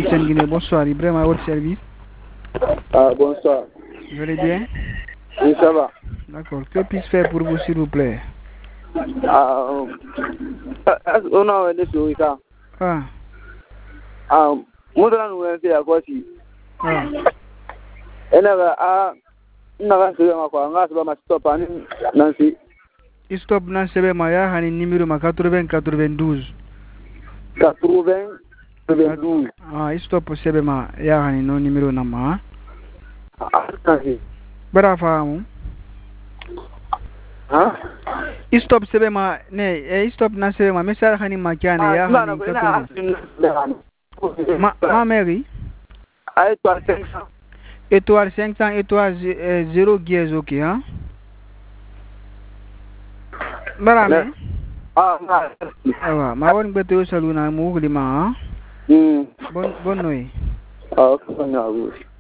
Capitaine Guinée, bonsoir. Ibrahim à votre service. Ah, bonsoir. Vous allez bien? Oui, ça va. D'accord. Que puis-je faire pour vous, s'il vous plaît? On a des choses, ça. Moi, nous avons à quoi si. Et là, stop Nancy. Stop Nancy, Maya, un numéro 80-92. 80-92. Ah, stop Sebema, Yahani, non numéro Nama. Bravo. Hein? Stop Sebema, ne, stop Nansebema, mais ça, Hani Makiane, Yahani, Ma Mary. Étoile 500, étoile 0 guiers, ok, hein? Barame? Ma bonne bête au salon à Mouglima, hein? Bonne nuit.